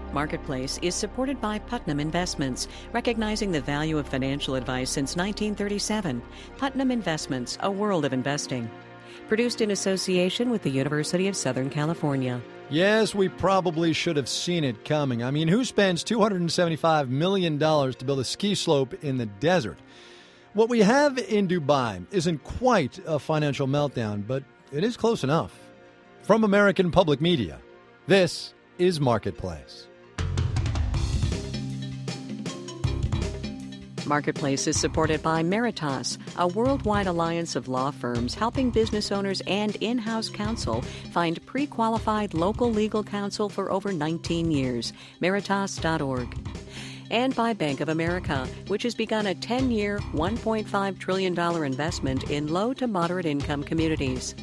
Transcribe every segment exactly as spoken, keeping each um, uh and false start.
Marketplace is supported by Putnam Investments, recognizing the value of financial advice since nineteen thirty-seven. Putnam Investments, a world of investing. Produced in association with the University of Southern California. Yes, we probably should have seen it coming. I mean, who spends two hundred seventy-five million dollars to build a ski slope in the desert? What we have in Dubai isn't quite a financial meltdown, but it is close enough. From American Public Media, this is Marketplace. Marketplace is supported by Meritas, a worldwide alliance of law firms helping business owners and in-house counsel find pre-qualified local legal counsel for over nineteen years. Meritas dot org. And by Bank of America, which has begun a ten-year, one point five trillion dollars investment in low to moderate income communities.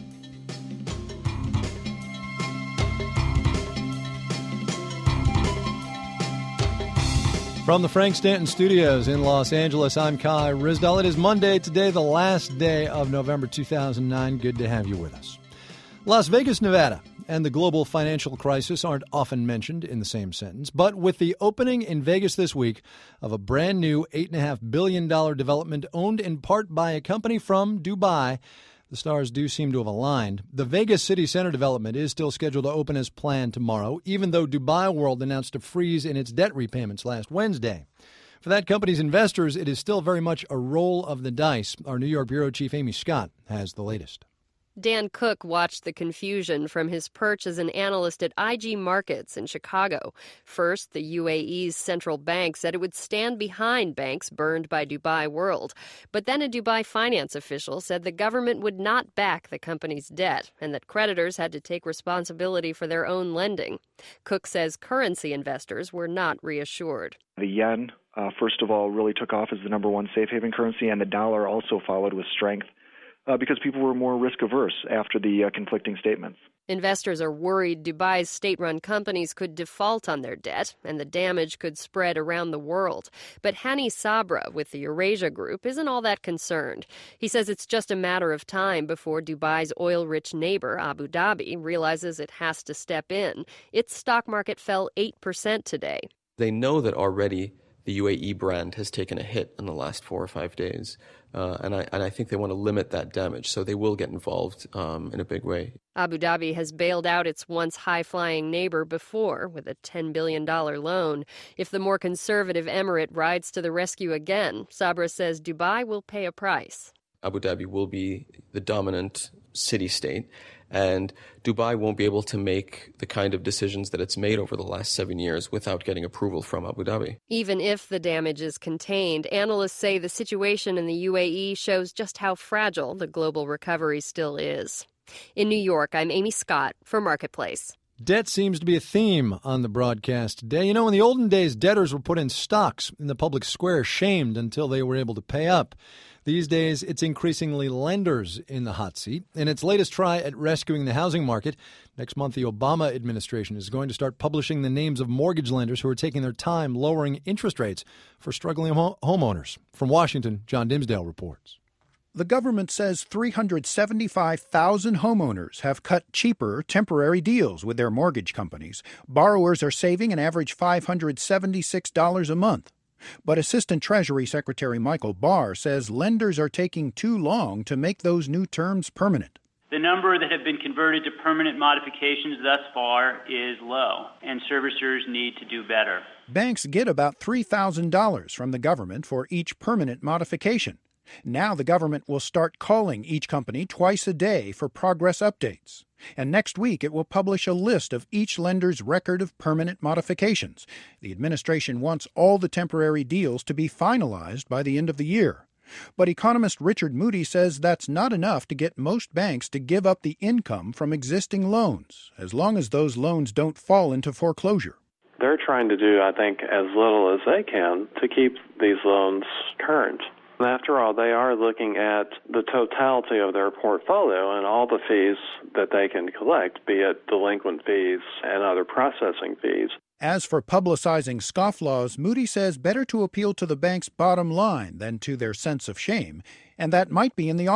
From the Frank Stanton Studios in Los Angeles, I'm Kai Ryssdal. It is Monday today, the last day of November two thousand nine. Good to have you with us. Las Vegas, Nevada, and the global financial crisis aren't often mentioned in the same sentence, but with the opening in Vegas this week of a brand new eight point five billion dollars development owned in part by a company from Dubai, the stars do seem to have aligned. The Vegas City Center development is still scheduled to open as planned tomorrow, even though Dubai World announced a freeze in its debt repayments last Wednesday. For that company's investors, it is still very much a roll of the dice. Our New York bureau chief, Amy Scott, has the latest. Dan Cook watched the confusion from his perch as an analyst at I G Markets in Chicago. First, the U A E's central bank said it would stand behind banks burned by Dubai World. But then a Dubai finance official said the government would not back the company's debt and that creditors had to take responsibility for their own lending. Cook says currency investors were not reassured. The yen, uh, first of all, really took off as the number one safe haven currency, and the dollar also followed with strength. Uh, because people were more risk-averse after the uh, conflicting statements. Investors are worried Dubai's state-run companies could default on their debt, and the damage could spread around the world. But Hani Sabra with the Eurasia Group isn't all that concerned. He says it's just a matter of time before Dubai's oil-rich neighbor, Abu Dhabi, realizes it has to step in. Its stock market fell eight percent today. They know that already the U A E brand has taken a hit in the last four or five days. Uh, and I and I think they want to limit that damage, so they will get involved um, in a big way. Abu Dhabi has bailed out its once high-flying neighbor before with a ten billion dollars loan. If the more conservative emirate rides to the rescue again, Sabra says Dubai will pay a price. Abu Dhabi will be the dominant city-state, and Dubai won't be able to make the kind of decisions that it's made over the last seven years without getting approval from Abu Dhabi. Even if the damage is contained, analysts say the situation in the U A E shows just how fragile the global recovery still is. In New York, I'm Amy Scott for Marketplace. Debt seems to be a theme on the broadcast today. You know, in the olden days, debtors were put in stocks in the public square, shamed until they were able to pay up. These days, it's increasingly lenders in the hot seat. In its latest try at rescuing the housing market, next month the Obama administration is going to start publishing the names of mortgage lenders who are taking their time lowering interest rates for struggling ho- homeowners. From Washington, John Dimsdale reports. The government says three hundred seventy-five thousand homeowners have cut cheaper temporary deals with their mortgage companies. Borrowers are saving an average five hundred seventy-six dollars a month. But Assistant Treasury Secretary Michael Barr says lenders are taking too long to make those new terms permanent. The number that have been converted to permanent modifications thus far is low, and servicers need to do better. Banks get about three thousand dollars from the government for each permanent modification. Now the government will start calling each company twice a day for progress updates. And next week it will publish a list of each lender's record of permanent modifications. The administration wants all the temporary deals to be finalized by the end of the year. But economist Richard Moody says that's not enough to get most banks to give up the income from existing loans, as long as those loans don't fall into foreclosure. They're trying to do, I think, as little as they can to keep these loans current. After all, they are looking at the totality of their portfolio and all the fees that they can collect, be it delinquent fees and other processing fees. As for publicizing scofflaws, Moody says better to appeal to the bank's bottom line than to their sense of shame, and that might be in the offing.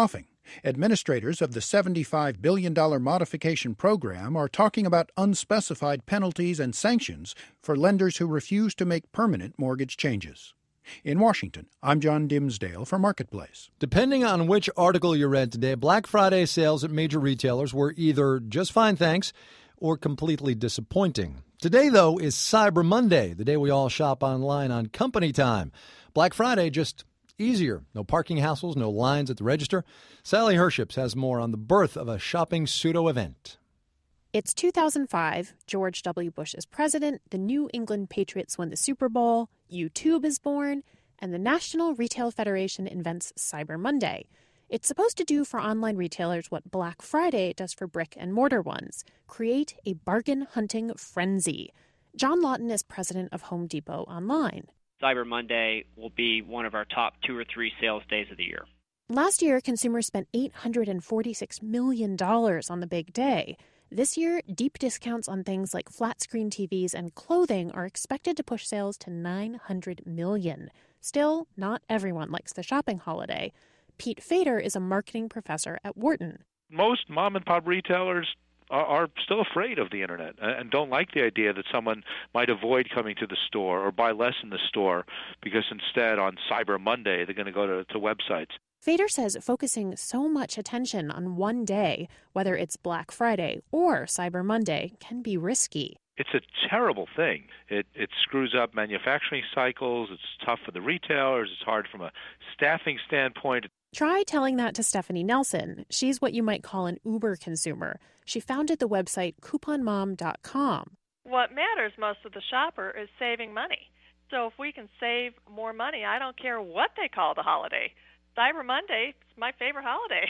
Administrators of the seventy-five billion dollars modification program are talking about unspecified penalties and sanctions for lenders who refuse to make permanent mortgage changes. In Washington, I'm John Dimsdale for Marketplace. Depending on which article you read today, Black Friday sales at major retailers were either just fine, thanks, or completely disappointing. Today, though, is Cyber Monday, the day we all shop online on company time. Black Friday, just easier. No parking hassles, no lines at the register. Sally Herships has more on the birth of a shopping pseudo-event. It's two thousand five. George W. Bush is president. The New England Patriots win the Super Bowl. YouTube is born. And the National Retail Federation invents Cyber Monday. It's supposed to do for online retailers what Black Friday does for brick-and-mortar ones. Create a bargain-hunting frenzy. John Lawton is president of Home Depot Online. Cyber Monday will be one of our top two or three sales days of the year. Last year, consumers spent eight hundred forty-six million dollars on the big day. This year, deep discounts on things like flat-screen T Vs and clothing are expected to push sales to nine hundred million dollars. Still, not everyone likes the shopping holiday. Pete Fader is a marketing professor at Wharton. Most mom-and-pop retailers are, are still afraid of the Internet and don't like the idea that someone might avoid coming to the store or buy less in the store because instead on Cyber Monday they're going to go to, to websites. Fader says focusing so much attention on one day, whether it's Black Friday or Cyber Monday, can be risky. It's a terrible thing. It it screws up manufacturing cycles. It's tough for the retailers. It's hard from a staffing standpoint. Try telling that to Stephanie Nelson. She's what you might call an Uber consumer. She founded the website coupon mom dot com. What matters most to the shopper is saving money. So if we can save more money, I don't care what they call the holiday. Cyber Monday is my favorite holiday.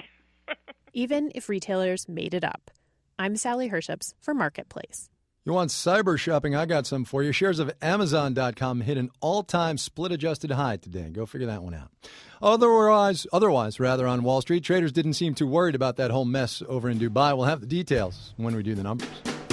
Even if retailers made it up. I'm Sally Herships for Marketplace. You want cyber shopping? I got some for you. Shares of Amazon dot com hit an all-time split-adjusted high today. Go figure that one out. Otherwise, otherwise, rather, on Wall Street, traders didn't seem too worried about that whole mess over in Dubai. We'll have the details when we do the numbers.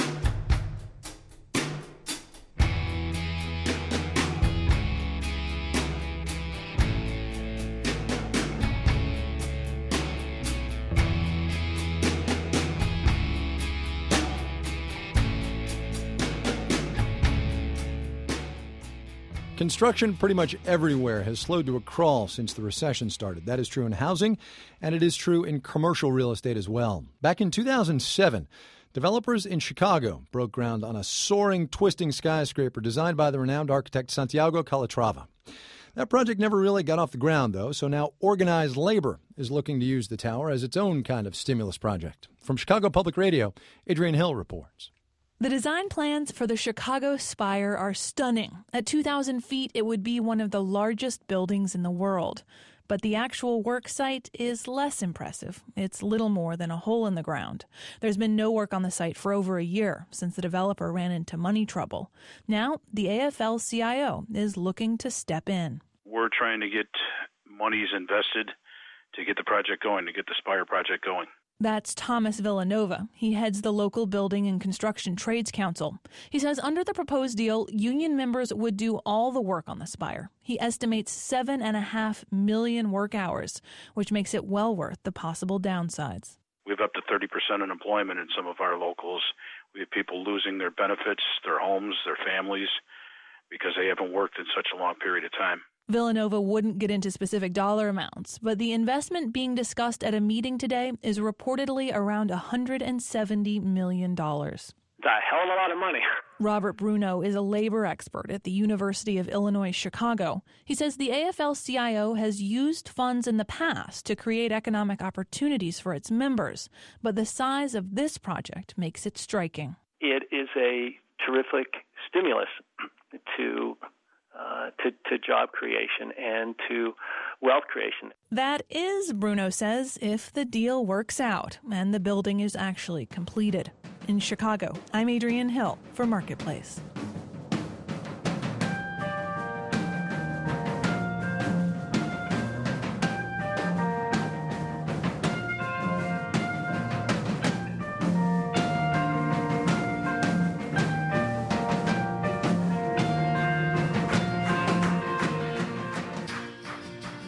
Construction pretty much everywhere has slowed to a crawl since the recession started. That is true in housing, and it is true in commercial real estate as well. Back in two thousand seven, developers in Chicago broke ground on a soaring, twisting skyscraper designed by the renowned architect Santiago Calatrava. That project never really got off the ground, though, so now organized labor is looking to use the tower as its own kind of stimulus project. From Chicago Public Radio, Adrienne Hill reports. The design plans for the Chicago Spire are stunning. At two thousand feet, it would be one of the largest buildings in the world. But the actual work site is less impressive. It's little more than a hole in the ground. There's been no work on the site for over a year since the developer ran into money trouble. Now, the A F L C I O is looking to step in. We're trying to get monies invested to get the project going, to get the Spire project going. That's Thomas Villanova. He heads the local Building and Construction Trades Council. He says under the proposed deal, union members would do all the work on the Spire. He estimates seven and a half million work hours, which makes it well worth the possible downsides. We have up to thirty percent unemployment in some of our locals. We have people losing their benefits, their homes, their families, because they haven't worked in such a long period of time. Villanova wouldn't get into specific dollar amounts, but the investment being discussed at a meeting today is reportedly around one hundred seventy million dollars. It's a hell of a lot of money. Robert Bruno is a labor expert at the University of Illinois Chicago. He says the A F L C I O has used funds in the past to create economic opportunities for its members, but the size of this project makes it striking. It is a terrific stimulus to Uh, to, to job creation and to wealth creation. That is, Bruno says, if the deal works out and the building is actually completed. In Chicago, I'm Adrienne Hill for Marketplace.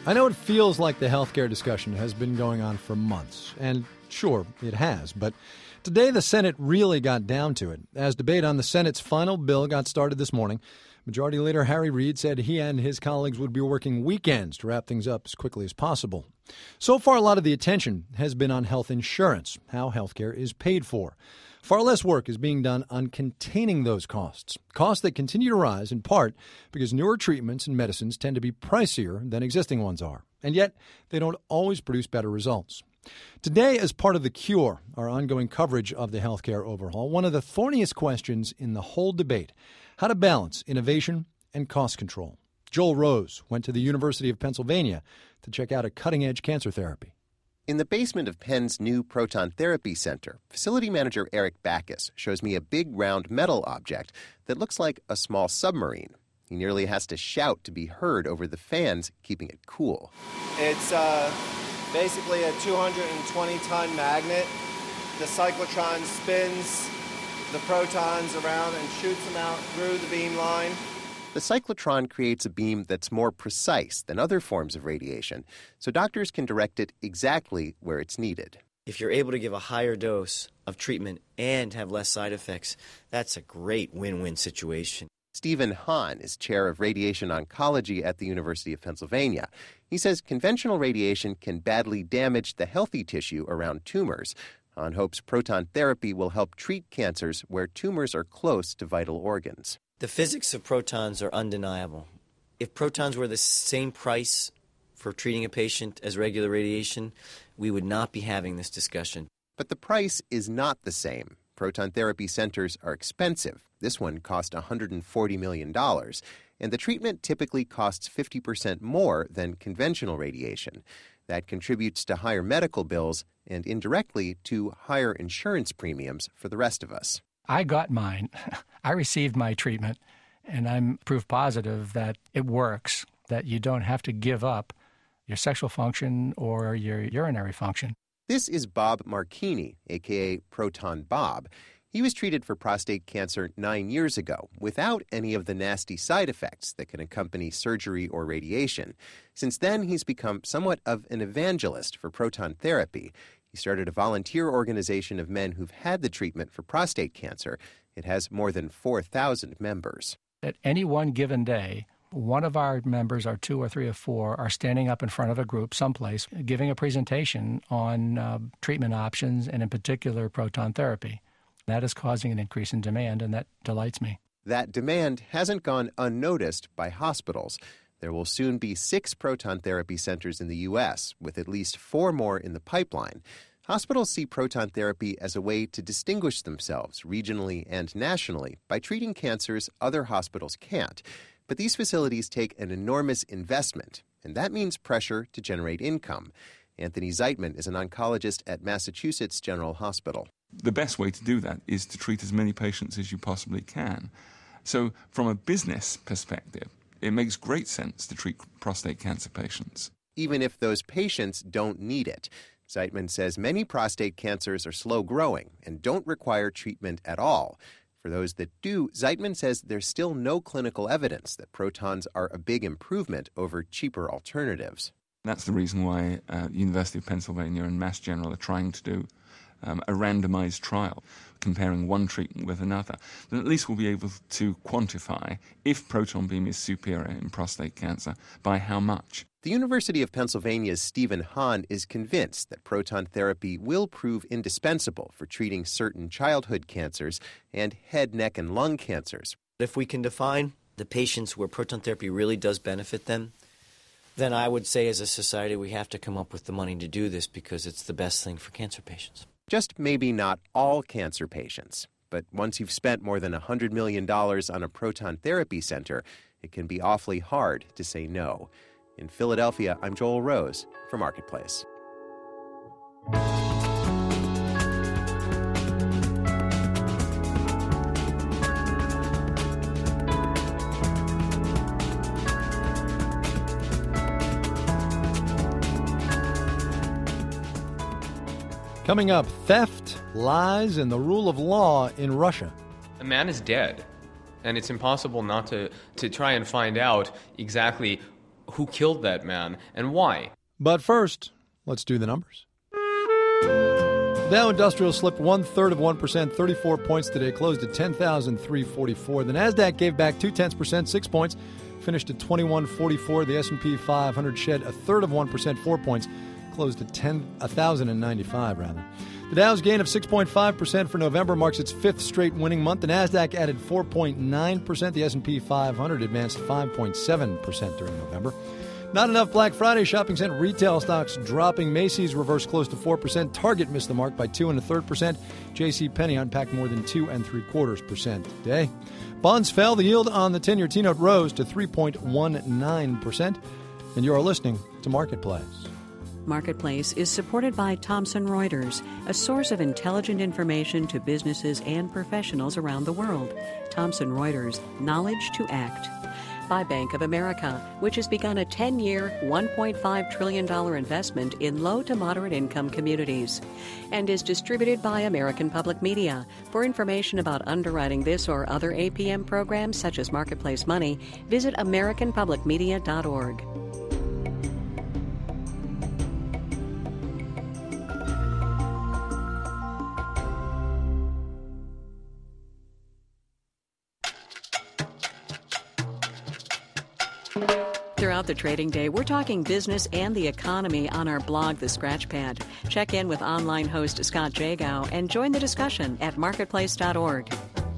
I know it feels like the healthcare discussion has been going on for months, and sure, it has, but today the Senate really got down to it. As debate on the Senate's final bill got started this morning, Majority Leader Harry Reid said he and his colleagues would be working weekends to wrap things up as quickly as possible. So far, a lot of the attention has been on health insurance, how healthcare is paid for. Far less work is being done on containing those costs, costs that continue to rise in part because newer treatments and medicines tend to be pricier than existing ones are, and yet they don't always produce better results. Today, as part of The Cure, our ongoing coverage of the healthcare overhaul, one of the thorniest questions in the whole debate, how to balance innovation and cost control. Joel Rose went to the University of Pennsylvania to check out a cutting-edge cancer therapy. In the basement of Penn's new Proton Therapy Center, facility manager Eric Backus shows me a big round metal object that looks like a small submarine. He nearly has to shout to be heard over the fans, keeping it cool. It's uh, basically a two hundred twenty ton magnet. The cyclotron spins the protons around and shoots them out through the beam line. The cyclotron creates a beam that's more precise than other forms of radiation, so doctors can direct it exactly where it's needed. If you're able to give a higher dose of treatment and have less side effects, that's a great win-win situation. Stephen Hahn is chair of radiation oncology at the University of Pennsylvania. He says conventional radiation can badly damage the healthy tissue around tumors. Hahn hopes proton therapy will help treat cancers where tumors are close to vital organs. The physics of protons are undeniable. If protons were the same price for treating a patient as regular radiation, we would not be having this discussion. But the price is not the same. Proton therapy centers are expensive. This one cost one hundred forty million dollars, and the treatment typically costs fifty percent more than conventional radiation. That contributes to higher medical bills and indirectly to higher insurance premiums for the rest of us. I got mine. I received my treatment, and I'm proof positive that it works, that you don't have to give up your sexual function or your urinary function. This is Bob Marchini, a k a. Proton Bob. He was treated for prostate cancer nine years ago without any of the nasty side effects that can accompany surgery or radiation. Since then, he's become somewhat of an evangelist for proton therapy. He started a volunteer organization of men who've had the treatment for prostate cancer. It has more than four thousand members. At any one given day, one of our members, or two or three or four, are standing up in front of a group someplace, giving a presentation on uh, treatment options, and in particular, proton therapy. That is causing an increase in demand, and that delights me. That demand hasn't gone unnoticed by hospitals. There will soon be six proton therapy centers in the U S, with at least four more in the pipeline. Hospitals see proton therapy as a way to distinguish themselves regionally and nationally by treating cancers other hospitals can't. But these facilities take an enormous investment, and that means pressure to generate income. Anthony Zeitman is an oncologist at Massachusetts General Hospital. The best way to do that is to treat as many patients as you possibly can. So from a business perspective, it makes great sense to treat prostate cancer patients. Even if those patients don't need it. Zeitman says many prostate cancers are slow-growing and don't require treatment at all. For those that do, Zeitman says there's still no clinical evidence that protons are a big improvement over cheaper alternatives. That's the reason why uh, University of Pennsylvania and Mass General are trying to do um, a randomized trial comparing one treatment with another. Then at least we'll be able to quantify if proton beam is superior in prostate cancer, by how much. The University of Pennsylvania's Stephen Hahn is convinced that proton therapy will prove indispensable for treating certain childhood cancers and head, neck, and lung cancers. If we can define the patients where proton therapy really does benefit them, then I would say as a society we have to come up with the money to do this because it's the best thing for cancer patients. Just maybe not all cancer patients. But once you've spent more than one hundred million dollars on a proton therapy center, it can be awfully hard to say no. In Philadelphia, I'm Joel Rose for Marketplace. Coming up, theft, lies, and the rule of law in Russia. A man is dead, and it's impossible not to, to try and find out exactly who killed that man and why. But first, let's do the numbers. The Dow Industrial slipped one-third of one percent, thirty-four points today, closed at ten thousand three hundred forty-four. The NASDAQ gave back two-tenths percent, six points, finished at twenty-one forty-four. The S and P five hundred shed a third of one percent, four points, closed at ten, one thousand ninety-five, rather. The Dow's gain of six point five percent for November marks its fifth straight winning month. The NASDAQ added four point nine percent. The S and P five hundred advanced five point seven percent during November. Not enough Black Friday shopping sent retail stocks dropping. Macy's reversed close to four percent. Target missed the mark by two and a third percent. JCPenney unpacked more than two and three quarters percent today. Bonds fell. The yield on the ten-year T-note rose to three point one nine percent. And you are listening to Marketplace. Marketplace is supported by Thomson Reuters, a source of intelligent information to businesses and professionals around the world. Thomson Reuters, knowledge to act. By Bank of America, which has begun a ten-year, one point five trillion dollars investment in low to moderate income communities, and is distributed by American Public Media. For information about underwriting this or other A P M programs such as Marketplace Money, visit american public media dot org. Throughout the trading day, we're talking business and the economy on our blog, The Scratchpad. Check in with online host Scott Jagow and join the discussion at marketplace dot org.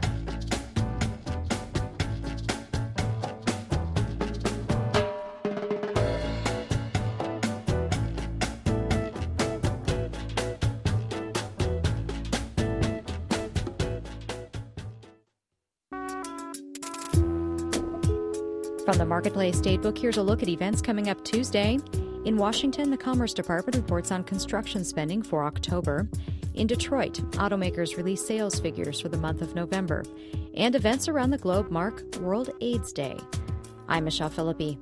From the Marketplace Datebook, here's a look at events coming up Tuesday. In Washington, the Commerce Department reports on construction spending for October. In Detroit, automakers release sales figures for the month of November. And events around the globe mark World AIDS Day. I'm Michelle Philippi.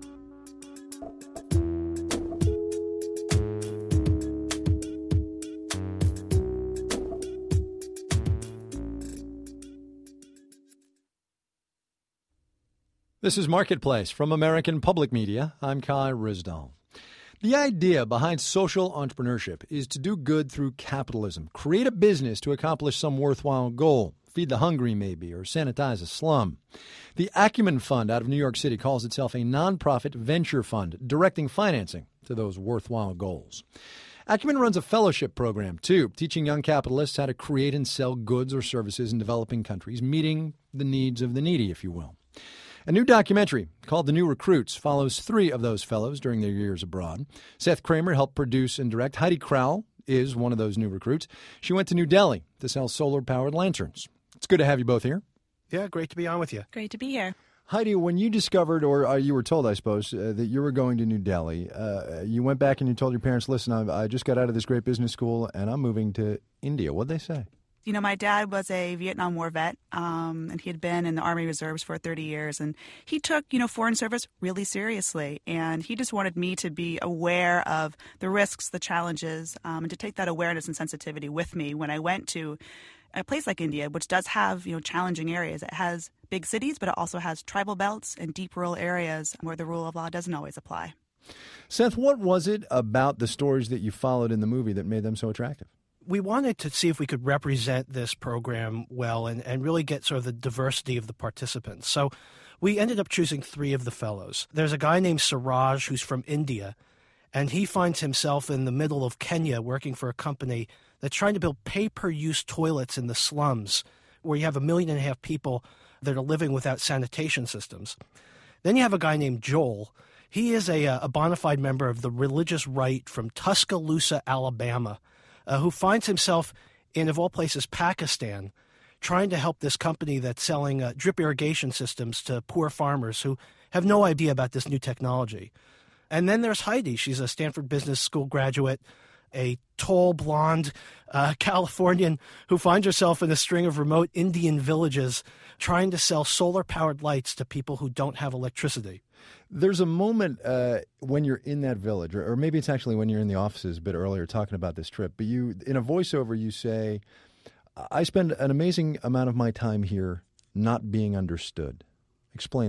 This is Marketplace from American Public Media. I'm Kai Ryssdal. The idea behind social entrepreneurship is to do good through capitalism. Create a business to accomplish some worthwhile goal. Feed the hungry, maybe, or sanitize a slum. The Acumen Fund out of New York City calls itself a nonprofit venture fund, directing financing to those worthwhile goals. Acumen runs a fellowship program, too, teaching young capitalists how to create and sell goods or services in developing countries, meeting the needs of the needy, if you will. A new documentary called The New Recruits follows three of those fellows during their years abroad. Seth Kramer helped produce and direct. Heidi Crowell is one of those new recruits. She went to New Delhi to sell solar-powered lanterns. It's good to have you both here. Yeah, great to be on with you. Great to be here. Heidi, when you discovered, or uh, you were told, I suppose, uh, that you were going to New Delhi, uh, you went back and you told your parents, listen, I, I just got out of this great business school and I'm moving to India. What'd they say? You know, my dad was a Vietnam War vet, um, and he had been in the Army Reserves for thirty years. And he took, you know, foreign service really seriously. And he just wanted me to be aware of the risks, the challenges, um, and to take that awareness and sensitivity with me when I went to a place like India, which does have, you know, challenging areas. It has big cities, but it also has tribal belts and deep rural areas where the rule of law doesn't always apply. Seth, what was it about the stories that you followed in the movie that made them so attractive? We wanted to see if we could represent this program well and, and really get sort of the diversity of the participants. So we ended up choosing three of the fellows. There's a guy named Siraj who's from India, and he finds himself in the middle of Kenya working for a company that's trying to build pay-per-use toilets in the slums where you have a million and a half people that are living without sanitation systems. Then you have a guy named Joel. He is a, a bona fide member of the religious right from Tuscaloosa, Alabama, Uh, who finds himself in, of all places, Pakistan, trying to help this company that's selling uh, drip irrigation systems to poor farmers who have no idea about this new technology. And then there's Heidi. She's a Stanford Business School graduate, a tall, blonde uh, Californian who finds herself in a string of remote Indian villages trying to sell solar-powered lights to people who don't have electricity. There's a moment uh, when you're in that village, or, or maybe it's actually when you're in the offices a bit earlier talking about this trip, but you, in a voiceover, you say, I spend an amazing amount of my time here not being understood. Explain that.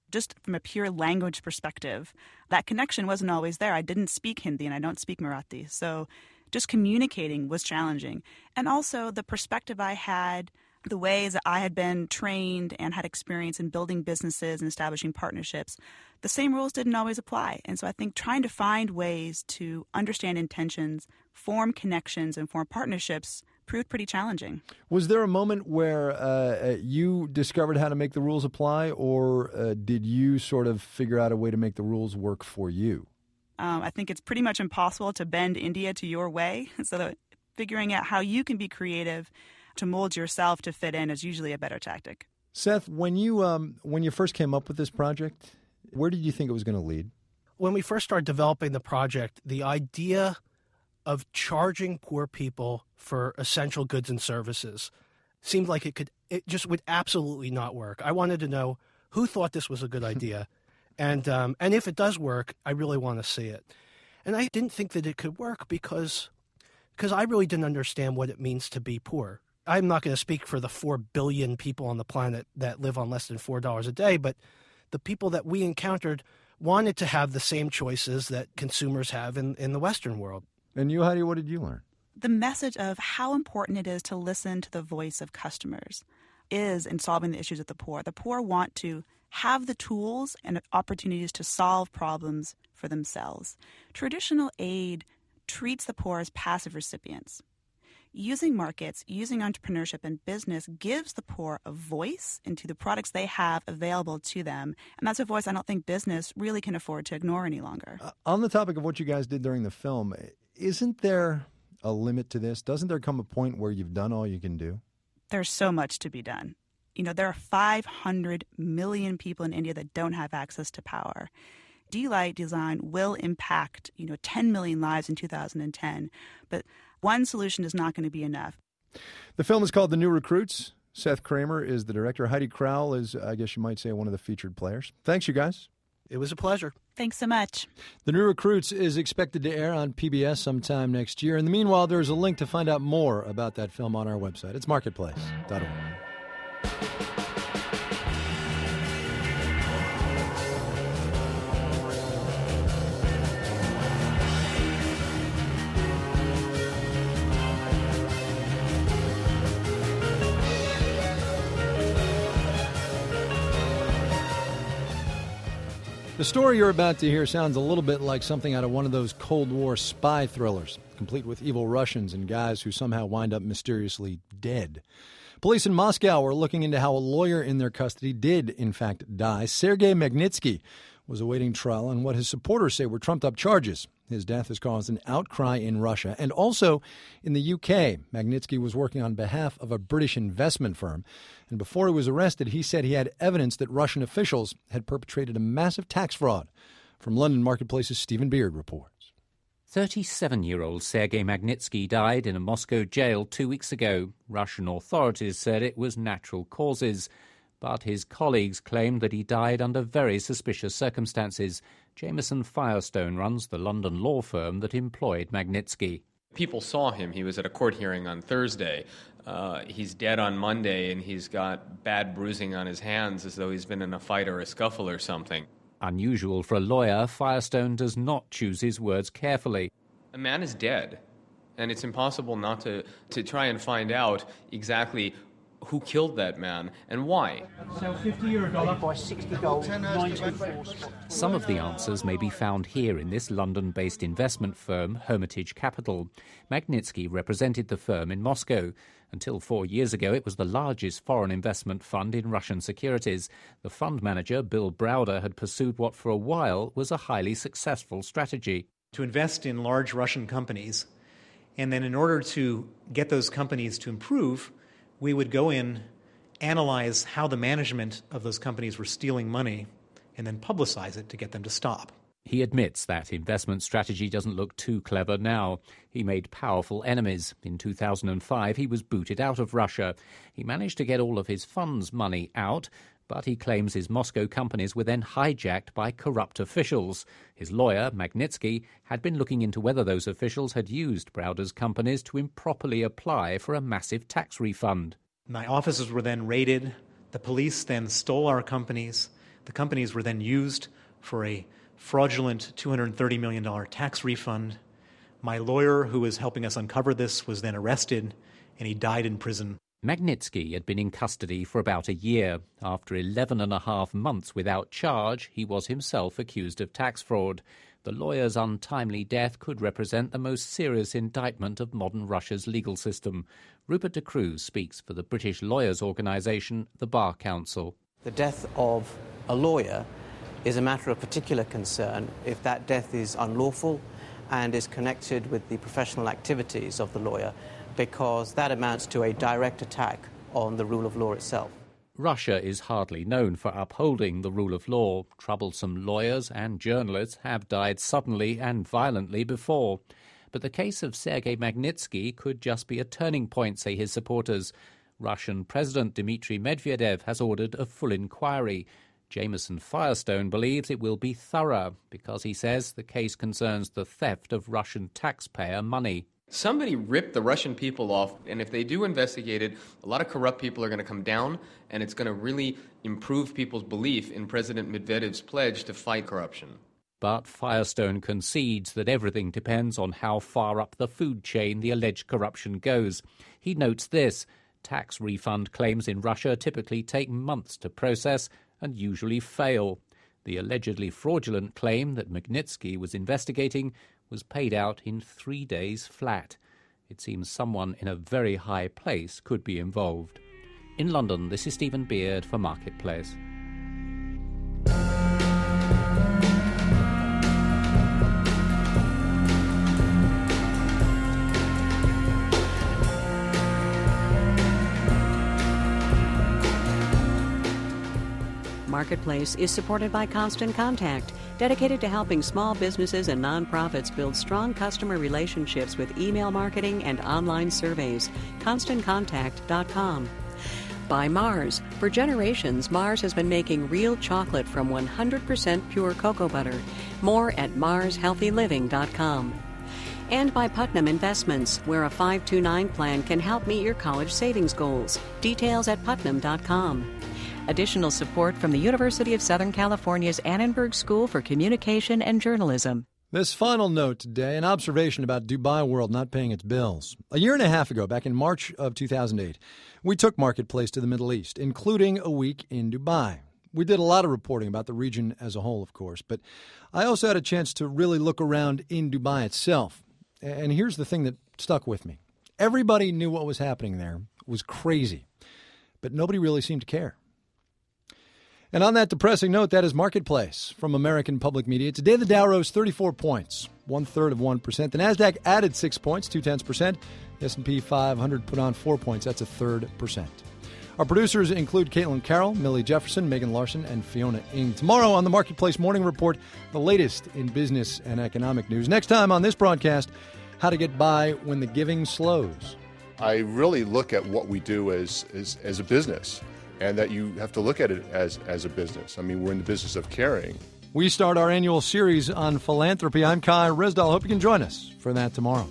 just from a pure language perspective, that connection wasn't always there. I didn't speak Hindi and I don't speak Marathi. So just communicating was challenging. And also the perspective I had, the ways that I had been trained and had experience in building businesses and establishing partnerships, the same rules didn't always apply. And so I think trying to find ways to understand intentions, form connections, and form partnerships proved pretty challenging. Was there a moment where uh, you discovered how to make the rules apply, or uh, did you sort of figure out a way to make the rules work for you? Um, I think it's pretty much impossible to bend India to your way. So that figuring out how you can be creative to mold yourself to fit in is usually a better tactic. Seth, when you um, when you first came up with this project, where did you think it was going to lead? When we first started developing the project, the idea of charging poor people for essential goods and services seemed like it could, it just would absolutely not work. I wanted to know who thought this was a good idea. and um, and if it does work, I really want to see it. And I didn't think that it could work because because I really didn't understand what it means to be poor. I'm not going to speak for the four billion people on the planet that live on less than four dollars a day, but the people that we encountered wanted to have the same choices that consumers have in, in the Western world. And you, Heidi, what did you learn? The message of how important it is to listen to the voice of customers is in solving the issues of the poor. The poor want to have the tools and opportunities to solve problems for themselves. Traditional aid treats the poor as passive recipients. Using markets, using entrepreneurship and business gives the poor a voice into the products they have available to them. And that's a voice I don't think business really can afford to ignore any longer. Uh, on the topic of what you guys did during the film, isn't there a limit to this? Doesn't there come a point where you've done all you can do? There's so much to be done. You know, there are five hundred million people in India that don't have access to power. D-Light design will impact, you know, ten million lives in two thousand ten, but one solution is not going to be enough. The film is called The New Recruits. Seth Kramer is the director. Heidi Crowell is, I guess you might say, one of the featured players. Thanks, you guys. It was a pleasure. Thanks so much. The New Recruits is expected to air on P B S sometime next year. In the meanwhile, there's a link to find out more about that film on our website. It's marketplace dot org. The story you're about to hear sounds a little bit like something out of one of those Cold War spy thrillers, complete with evil Russians and guys who somehow wind up mysteriously dead. Police in Moscow are looking into how a lawyer in their custody did, in fact, die. Sergei Magnitsky was awaiting trial on what his supporters say were trumped-up charges. His death has caused an outcry in Russia and also in the U K. Magnitsky was working on behalf of a British investment firm. And before he was arrested, he said he had evidence that Russian officials had perpetrated a massive tax fraud. From London Marketplace's Stephen Beard reports. thirty-seven-year-old Sergei Magnitsky died in a Moscow jail two weeks ago. Russian authorities said it was natural causes. But his colleagues claimed that he died under very suspicious circumstances. Jameson Firestone runs the London law firm that employed Magnitsky. People saw him. He was at a court hearing on Thursday. Uh, he's dead on Monday, and he's got bad bruising on his hands as though he's been in a fight or a scuffle or something. Unusual for a lawyer, Firestone does not choose his words carefully. A man is dead, and it's impossible not to, to try and find out exactly who killed that man and why. Some of the answers may be found here in this London-based investment firm, Hermitage Capital. Magnitsky represented the firm in Moscow. Until four years ago, it was the largest foreign investment fund in Russian securities. The fund manager, Bill Browder, had pursued what for a while was a highly successful strategy. To invest in large Russian companies, and then in order to get those companies to improve, we would go in, analyze how the management of those companies were stealing money, and then publicize it to get them to stop. He admits that investment strategy doesn't look too clever now. He made powerful enemies. In two thousand five, he was booted out of Russia. He managed to get all of his funds money out, but he claims his Moscow companies were then hijacked by corrupt officials. His lawyer, Magnitsky, had been looking into whether those officials had used Browder's companies to improperly apply for a massive tax refund. My offices were then raided. The police then stole our companies. The companies were then used for a fraudulent two hundred thirty million dollars tax refund. My lawyer, who was helping us uncover this, was then arrested, and he died in prison. Magnitsky had been in custody for about a year. After eleven and a half months without charge, he was himself accused of tax fraud. The lawyer's untimely death could represent the most serious indictment of modern Russia's legal system. Rupert de Cruz speaks for the British lawyers' organisation, the Bar Council. The death of a lawyer is a matter of particular concern if that death is unlawful and is connected with the professional activities of the lawyer, because that amounts to a direct attack on the rule of law itself. Russia is hardly known for upholding the rule of law. Troublesome lawyers and journalists have died suddenly and violently before. But the case of Sergei Magnitsky could just be a turning point, say his supporters. Russian President Dmitry Medvedev has ordered a full inquiry. Jameson Firestone believes it will be thorough because he says the case concerns the theft of Russian taxpayer money. Somebody ripped the Russian people off, and if they do investigate it, a lot of corrupt people are going to come down, and it's going to really improve people's belief in President Medvedev's pledge to fight corruption. But Firestone concedes that everything depends on how far up the food chain the alleged corruption goes. He notes this: tax refund claims in Russia typically take months to process and usually fail. The allegedly fraudulent claim that Magnitsky was investigating was paid out in three days flat. It seems someone in a very high place could be involved. In London, this is Stephen Beard for Marketplace. Marketplace is supported by Constant Contact, dedicated to helping small businesses and nonprofits build strong customer relationships with email marketing and online surveys. constant contact dot com. By Mars. For generations, Mars has been making real chocolate from one hundred percent pure cocoa butter. More at mars healthy living dot com. And by Putnam Investments, where a five two nine plan can help meet your college savings goals. Details at putnam dot com. Additional support from the University of Southern California's Annenberg School for Communication and Journalism. This final note today, an observation about Dubai World not paying its bills. A year and a half ago, back in March of two thousand eight, we took Marketplace to the Middle East, including a week in Dubai. We did a lot of reporting about the region as a whole, of course, but I also had a chance to really look around in Dubai itself. And here's the thing that stuck with me. Everybody knew what was happening there. It was crazy, but nobody really seemed to care. And on that depressing note, that is Marketplace from American Public Media. Today, the Dow rose thirty-four points, one-third of one percent. The NASDAQ added six points, two-tenths percent. The S and P five hundred put on four points. That's a third percent. Our producers include Caitlin Carroll, Millie Jefferson, Megan Larson, and Fiona Ng. Tomorrow on the Marketplace Morning Report, the latest in business and economic news. Next time on this broadcast, how to get by when the giving slows. I really look at what we do as as, as a business. And that you have to look at it as, as a business. I mean, we're in the business of caring. We start our annual series on philanthropy. I'm Kai Risdal. Hope you can join us for that tomorrow.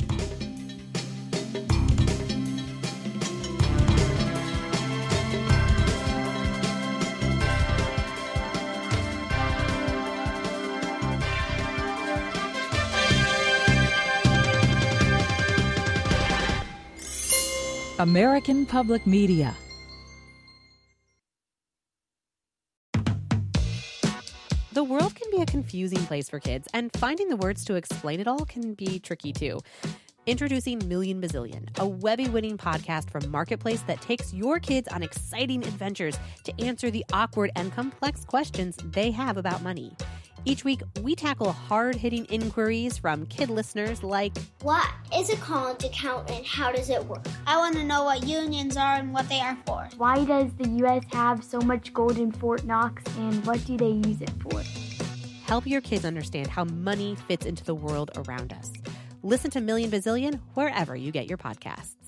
American Public Media. The world can be a confusing place for kids, and finding the words to explain it all can be tricky too. Introducing Million Bazillion, a Webby-winning podcast from Marketplace that takes your kids on exciting adventures to answer the awkward and complex questions they have about money. Each week, we tackle hard-hitting inquiries from kid listeners like, what is a college account and how does it work? I want to know what unions are and what they are for. Why does the U S have so much gold in Fort Knox and what do they use it for? Help your kids understand how money fits into the world around us. Listen to Million Bazillion wherever you get your podcasts.